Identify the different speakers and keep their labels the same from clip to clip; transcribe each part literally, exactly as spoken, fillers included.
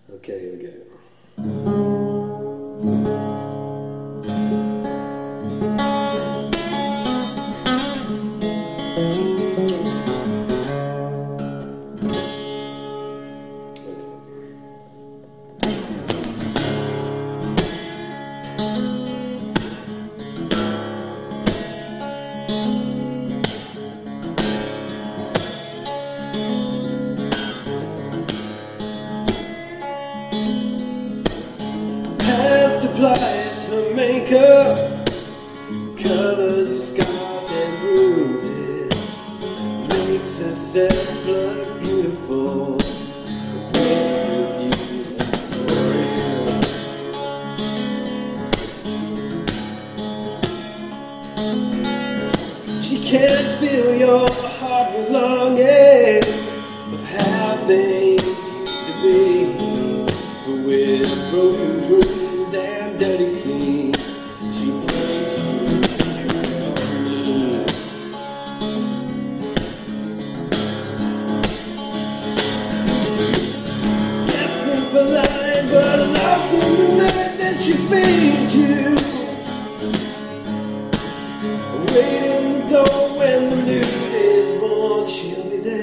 Speaker 1: Okay, here we go. Applies her makeup, covers her scars and bruises, makes herself look beautiful, rescues you for real. She can't fill your heart with longing of how things used to be, but with broken dreams and dirty scenes, she brings you to your knees. Gasping for life, but lost in the night that she feeds you. Wait in the door when the new day is born, she'll be there.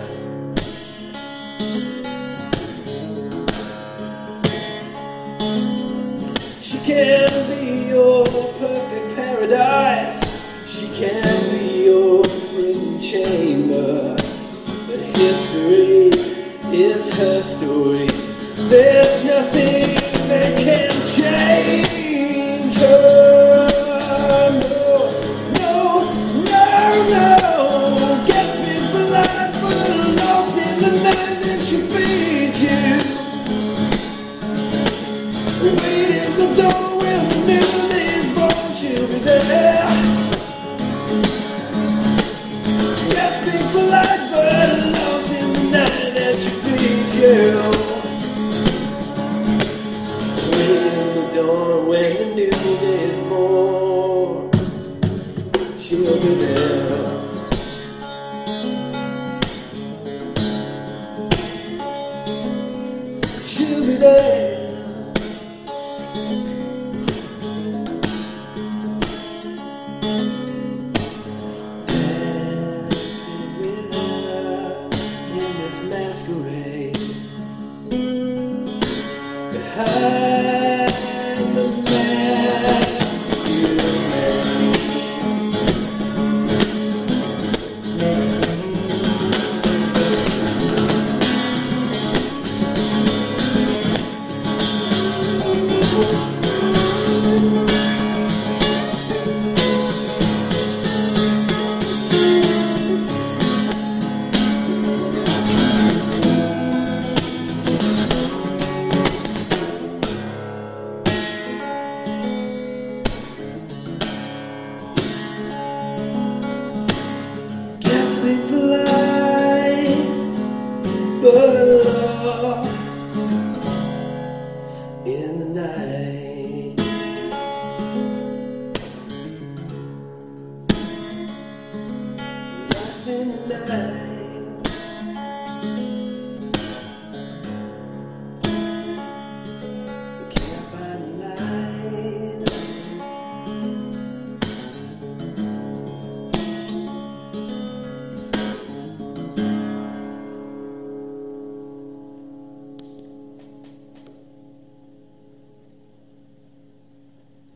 Speaker 1: She can be your perfect paradise, she can be your prison chamber, but history is her story. There's nothing that can change her. No, no, no, no. Gets me for life, but lost in the night that she feeds you. Wait in the door when the new day is born, she'll be there. Gasping for life, but lost in the night that she feeds you. Wait in the door when the new day is born, she'll be there. She'll be there. Dancing with her in this masquerade. The high